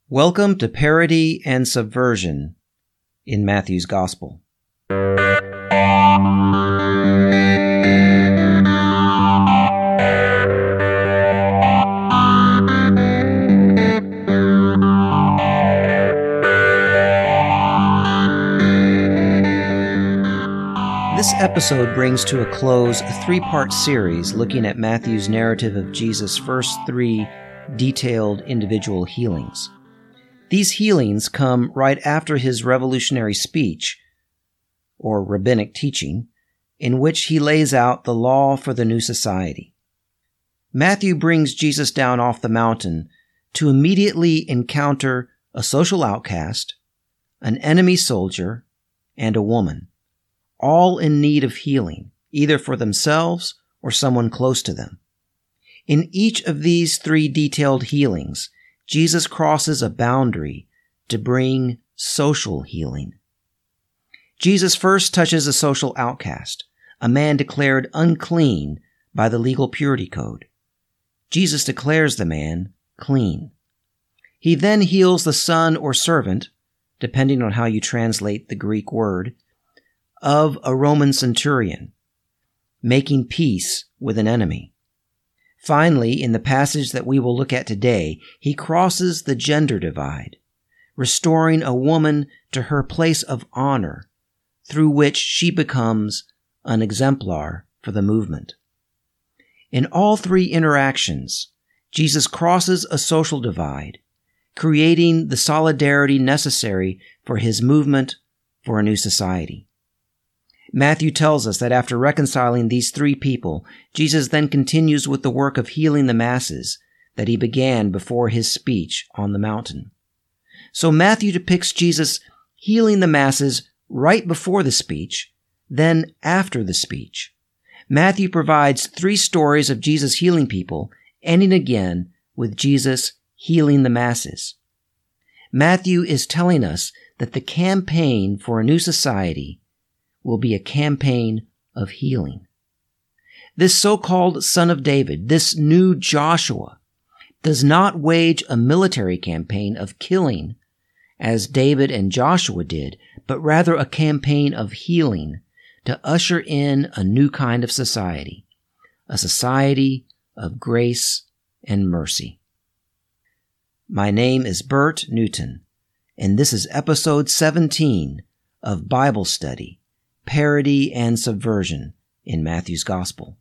Welcome to Parody and Subversion in Matthew's Gospel. This episode brings to a close a three-part series looking at Matthew's narrative of Jesus' first three detailed individual healings. These healings come right after his revolutionary speech, or rabbinic teaching, in which he lays out the law for the new society. Matthew brings Jesus down off the mountain to immediately encounter a social outcast, an enemy soldier, and a woman, all in need of healing, either for themselves or someone close to them. In each of these three detailed healings, Jesus crosses a boundary to bring social healing. Jesus first touches a social outcast, a man declared unclean by the legal purity code. Jesus declares the man clean. He then heals the son or servant, depending on how you translate the Greek word, of a Roman centurion, making peace with an enemy. Finally, in the passage that we will look at today, he crosses the gender divide, restoring a woman to her place of honor, through which she becomes an exemplar for the movement. In all three interactions, Jesus crosses a social divide, creating the solidarity necessary for his movement for a new society. Matthew tells us that after reconciling these three people, Jesus then continues with the work of healing the masses that he began before his speech on the mountain. So Matthew depicts Jesus healing the masses right before the speech, then after the speech. Matthew provides three stories of Jesus healing people, ending again with Jesus healing the masses. Matthew is telling us that the campaign for a new society will be a campaign of healing. This so-called son of David, this new Joshua, does not wage a military campaign of killing as David and Joshua did, but rather a campaign of healing to usher in a new kind of society, a society of grace and mercy. My name is Bert Newton, and this is episode 17 of Bible Study, Parody and Subversion in Matthew's Gospel.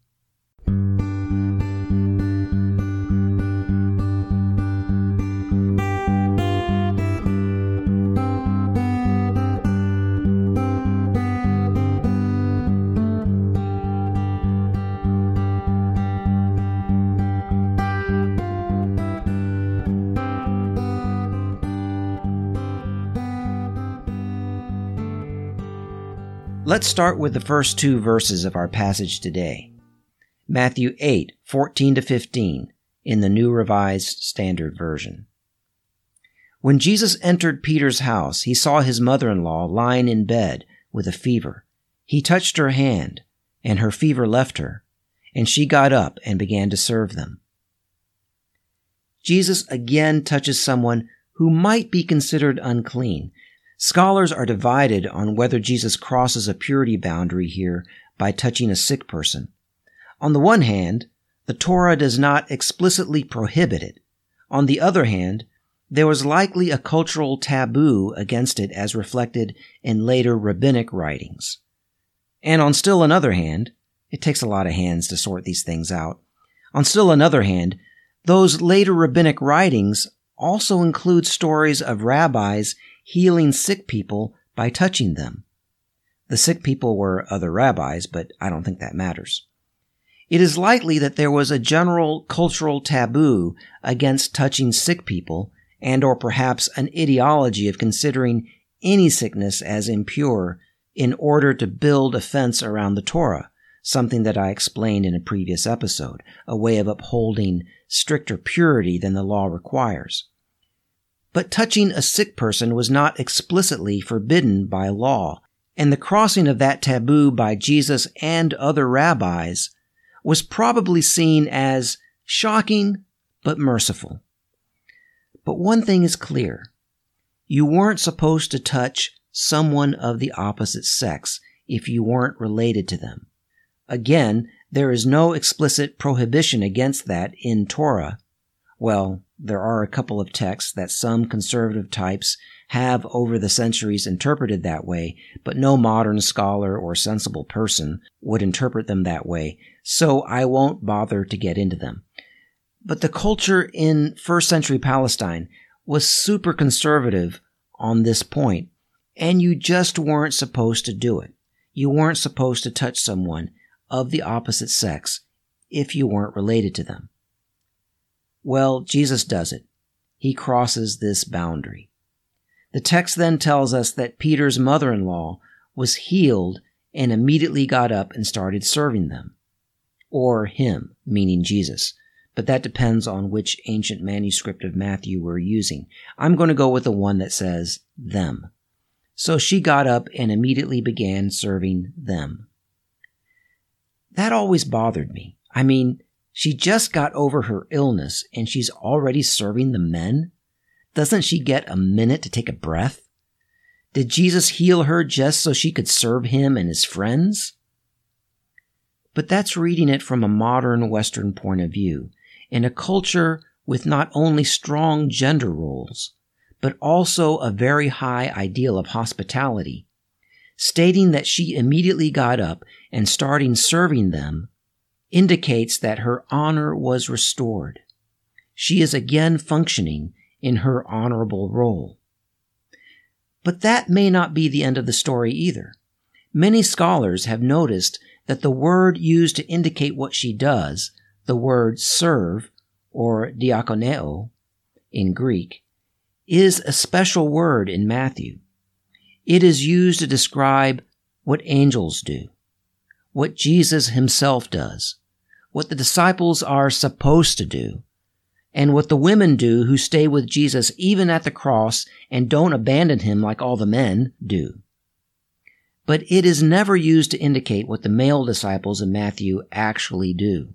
Let's start with the first two verses of our passage today. Matthew 8:14-15 in the New Revised Standard Version. When Jesus entered Peter's house, he saw his mother-in-law lying in bed with a fever. He touched her hand, and her fever left her, and she got up and began to serve them. Jesus again touches someone who might be considered unclean. Scholars are divided on whether Jesus crosses a purity boundary here by touching a sick person. On the one hand, the Torah does not explicitly prohibit it. On the other hand, there was likely a cultural taboo against it as reflected in later rabbinic writings. And on still another hand, it takes a lot of hands to sort these things out. On still another hand, those later rabbinic writings also include stories of rabbis healing sick people by touching them. The sick people were other rabbis, but I don't think that matters. It is likely that there was a general cultural taboo against touching sick people and or perhaps an ideology of considering any sickness as impure in order to build a fence around the Torah, something that I explained in a previous episode, a way of upholding stricter purity than the law requires. But touching a sick person was not explicitly forbidden by law, and the crossing of that taboo by Jesus and other rabbis was probably seen as shocking but merciful. But one thing is clear. You weren't supposed to touch someone of the opposite sex if you weren't related to them. Again, there is no explicit prohibition against that in Torah. Well, there are a couple of texts that some conservative types have over the centuries interpreted that way, but no modern scholar or sensible person would interpret them that way, so I won't bother to get into them. But the culture in first century Palestine was super conservative on this point, and you just weren't supposed to do it. You weren't supposed to touch someone of the opposite sex if you weren't related to them. Well, Jesus does it. He crosses this boundary. The text then tells us that Peter's mother-in-law was healed and immediately got up and started serving them. Or him, meaning Jesus. But that depends on which ancient manuscript of Matthew we're using. I'm going to go with the one that says them. So she got up and immediately began serving them. That always bothered me. I mean, she just got over her illness and she's already serving the men? Doesn't she get a minute to take a breath? Did Jesus heal her just so she could serve him and his friends? But that's reading it from a modern Western point of view, in a culture with not only strong gender roles, but also a very high ideal of hospitality. Stating that she immediately got up and starting serving them indicates that her honor was restored. She is again functioning in her honorable role. But that may not be the end of the story either. Many scholars have noticed that the word used to indicate what she does, the word serve, or diakoneo in Greek, is a special word in Matthew. It is used to describe what angels do, what Jesus himself does, what the disciples are supposed to do, and what the women do who stay with Jesus even at the cross and don't abandon him like all the men do. But it is never used to indicate what the male disciples in Matthew actually do.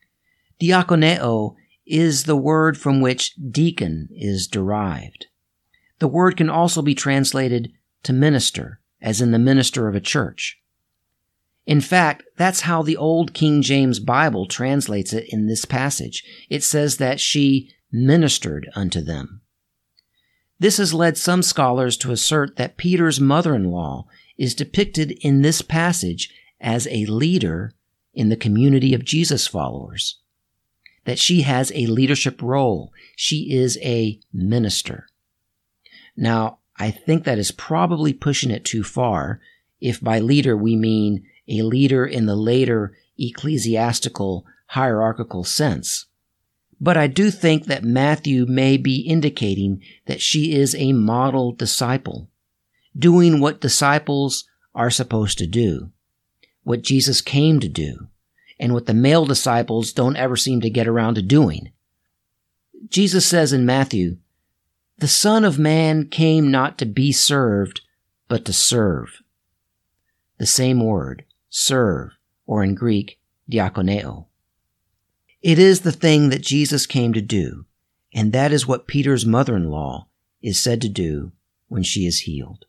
Diakoneo is the word from which deacon is derived. The word can also be translated to minister, as in the minister of a church. In fact, that's how the old King James Bible translates it in this passage. It says that she ministered unto them. This has led some scholars to assert that Peter's mother-in-law is depicted in this passage as a leader in the community of Jesus followers. That she has a leadership role. She is a minister. Now, I think that is probably pushing it too far if by leader we mean a leader in the later ecclesiastical hierarchical sense. But I do think that Matthew may be indicating that she is a model disciple, doing what disciples are supposed to do, what Jesus came to do, and what the male disciples don't ever seem to get around to doing. Jesus says in Matthew, "The Son of Man came not to be served, but to serve." The same word, serve, or in Greek, diakoneo. It is the thing that Jesus came to do, and that is what Peter's mother-in-law is said to do when she is healed.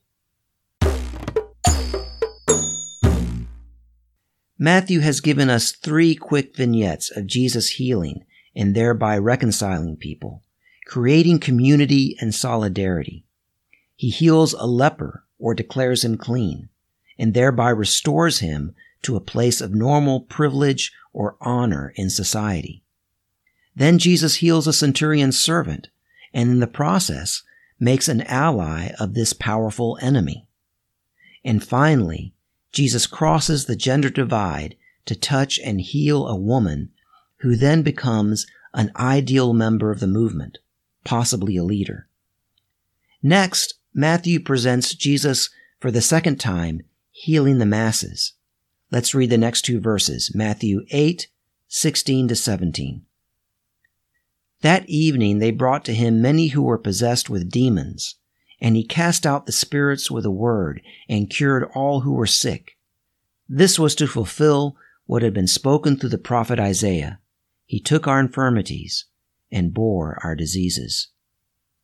Matthew has given us 3 quick vignettes of Jesus healing and thereby reconciling people, creating community and solidarity. He heals a leper or declares him clean, and thereby restores him to a place of normal privilege or honor in society. Then Jesus heals a centurion's servant, and in the process makes an ally of this powerful enemy. And finally, Jesus crosses the gender divide to touch and heal a woman who then becomes an ideal member of the movement, possibly a leader. Next, Matthew presents Jesus for the second time healing the masses. Let's read the next 2 verses, Matthew 8:16-17. That evening they brought to him many who were possessed with demons, and he cast out the spirits with a word and cured all who were sick. This was to fulfill what had been spoken through the prophet Isaiah. He took our infirmities and bore our diseases.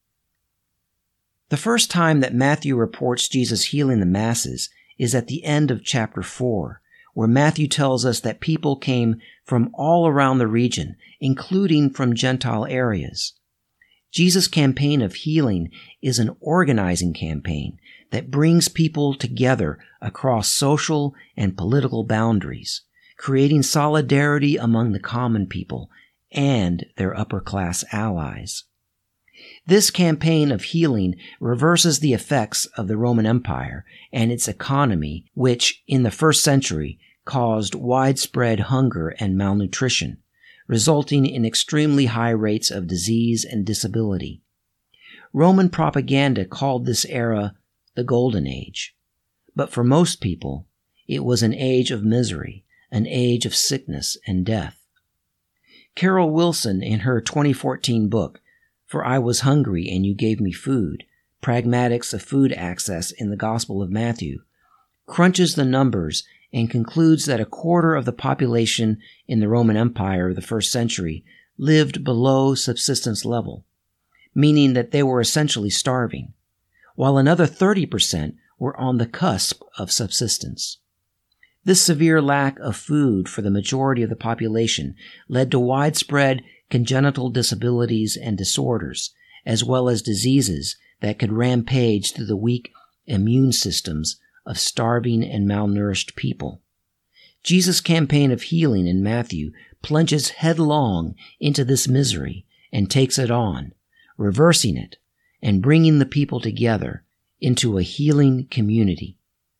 The first time that Matthew reports Jesus healing the masses is at the end of chapter 4, where Matthew tells us that people came from all around the region, including from Gentile areas. Jesus' campaign of healing is an organizing campaign that brings people together across social and political boundaries, creating solidarity among the common people and their upper-class allies. This campaign of healing reverses the effects of the Roman Empire and its economy, which in the first century caused widespread hunger and malnutrition, resulting in extremely high rates of disease and disability. Roman propaganda called this era the Golden Age, but for most people, it was an age of misery, an age of sickness and death. Carol Wilson, in her 2014 book, For I Was Hungry and You Gave Me Food, Pragmatics of Food Access in the Gospel of Matthew, crunches the numbers and concludes that a quarter of the population in the Roman Empire of the first century lived below subsistence level, meaning that they were essentially starving, while another 30% were on the cusp of subsistence. This severe lack of food for the majority of the population led to widespread congenital disabilities and disorders, as well as diseases that could rampage through the weak immune systems of starving and malnourished people. Jesus' campaign of healing in Matthew plunges headlong into this misery and takes it on, reversing it and bringing the people together into a healing community.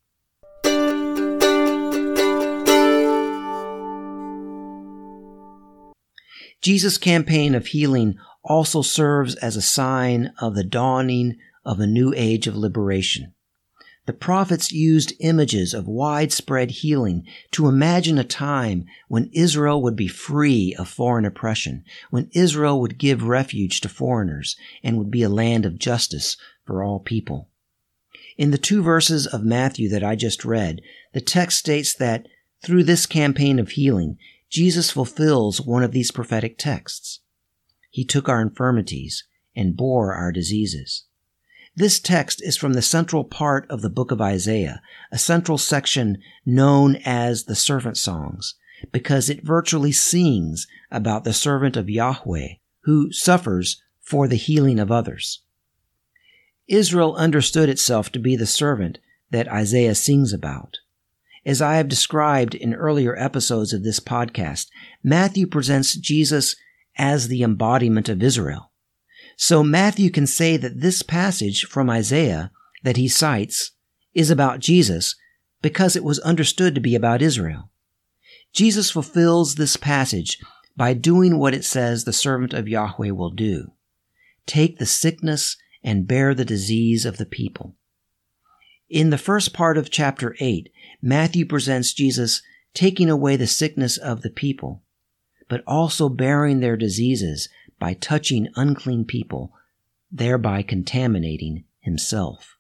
Jesus' campaign of healing also serves as a sign of the dawning of a new age of liberation. The prophets used images of widespread healing to imagine a time when Israel would be free of foreign oppression, when Israel would give refuge to foreigners and would be a land of justice for all people. In the 2 verses of Matthew that I just read, the text states that through this campaign of healing, Jesus fulfills one of these prophetic texts. He took our infirmities and bore our diseases. This text is from the central part of the book of Isaiah, a central section known as the Servant Songs, because it virtually sings about the servant of Yahweh who suffers for the healing of others. Israel understood itself to be the servant that Isaiah sings about. As I have described in earlier episodes of this podcast, Matthew presents Jesus as the embodiment of Israel. So Matthew can say that this passage from Isaiah that he cites is about Jesus because it was understood to be about Israel. Jesus fulfills this passage by doing what it says the servant of Yahweh will do: take the sickness and bear the disease of the people. In the first part of chapter 8, Matthew presents Jesus taking away the sickness of the people, but also bearing their diseases by touching unclean people, thereby contaminating himself.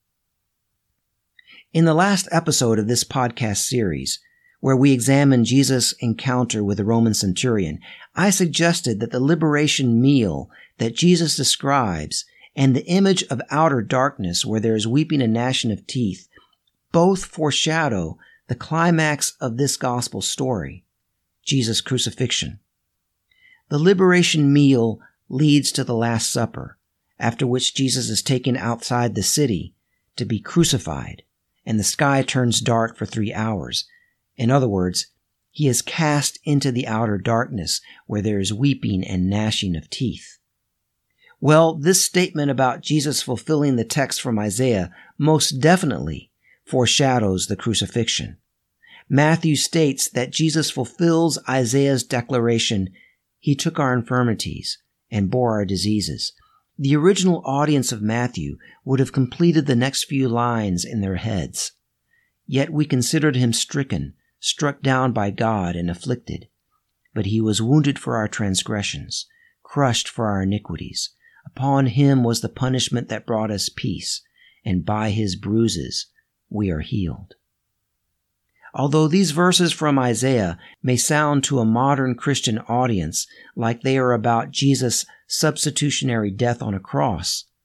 In the last episode of this podcast series, where we examine Jesus' encounter with the Roman centurion, I suggested that the liberation meal that Jesus describes and the image of outer darkness where there is weeping and gnashing of teeth both foreshadow the climax of this gospel story, Jesus' crucifixion. The liberation meal leads to the Last Supper, after which Jesus is taken outside the city to be crucified, and the sky turns dark for 3 hours. In other words, he is cast into the outer darkness where there is weeping and gnashing of teeth. Well, this statement about Jesus fulfilling the text from Isaiah most definitely foreshadows the crucifixion. Matthew states that Jesus fulfills Isaiah's declaration, "He took our infirmities and bore our diseases." The original audience of Matthew would have completed the next few lines in their heads. Yet we considered him stricken, struck down by God and afflicted. But he was wounded for our transgressions, crushed for our iniquities. Upon him was the punishment that brought us peace, and by his bruises we are healed. Although these verses from Isaiah may sound to a modern Christian audience like they are about Jesus' substitutionary death on a cross,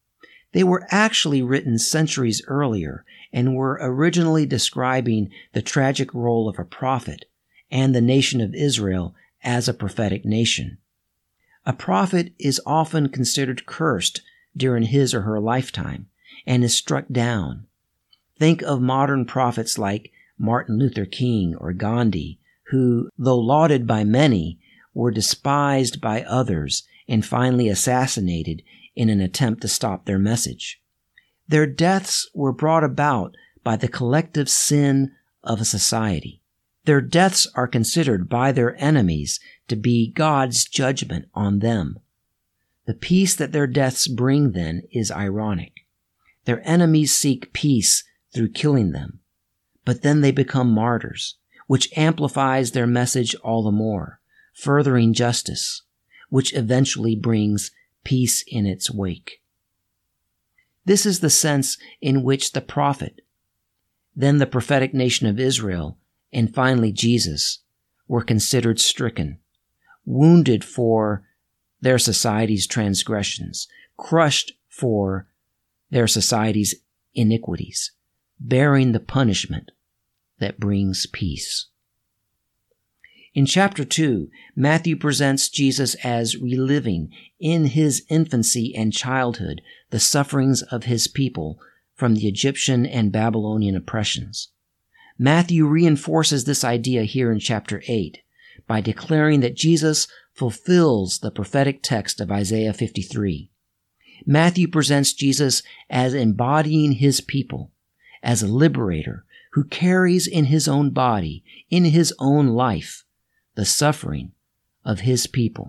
They were actually written centuries earlier and were originally describing the tragic role of a prophet and the nation of Israel as a prophetic nation. A prophet is often considered cursed during his or her lifetime and is struck down. Think of modern prophets like Martin Luther King or Gandhi, who, though lauded by many, were despised by others and finally assassinated in an attempt to stop their message. Their deaths were brought about by the collective sin of a society. Their deaths are considered by their enemies to be God's judgment on them. The peace that their deaths bring, then, is ironic. Their enemies seek peace through killing them, but then they become martyrs, which amplifies their message all the more, furthering justice, which eventually brings peace in its wake. This is the sense in which the prophet, then the prophetic nation of Israel, and finally Jesus, were considered stricken, wounded for their society's transgressions, crushed for their society's iniquities, bearing the punishment that brings peace. In chapter 2, Matthew presents Jesus as reliving in his infancy and childhood the sufferings of his people from the Egyptian and Babylonian oppressions. Matthew reinforces this idea here in chapter 8 by declaring that Jesus fulfills the prophetic text of Isaiah 53. Matthew presents Jesus as embodying his people, as a liberator who carries in his own body, in his own life, the suffering of his people.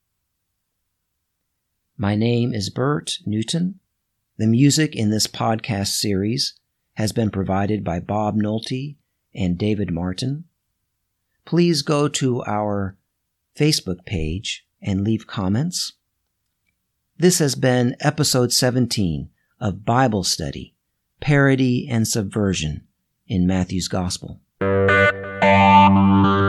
My name is Bert Newton. The music in this podcast series has been provided by Bob Nolte and David Martin. Please go to our Facebook page and leave comments. This has been episode 17 of Bible Study, Parody and Subversion in Matthew's Gospel.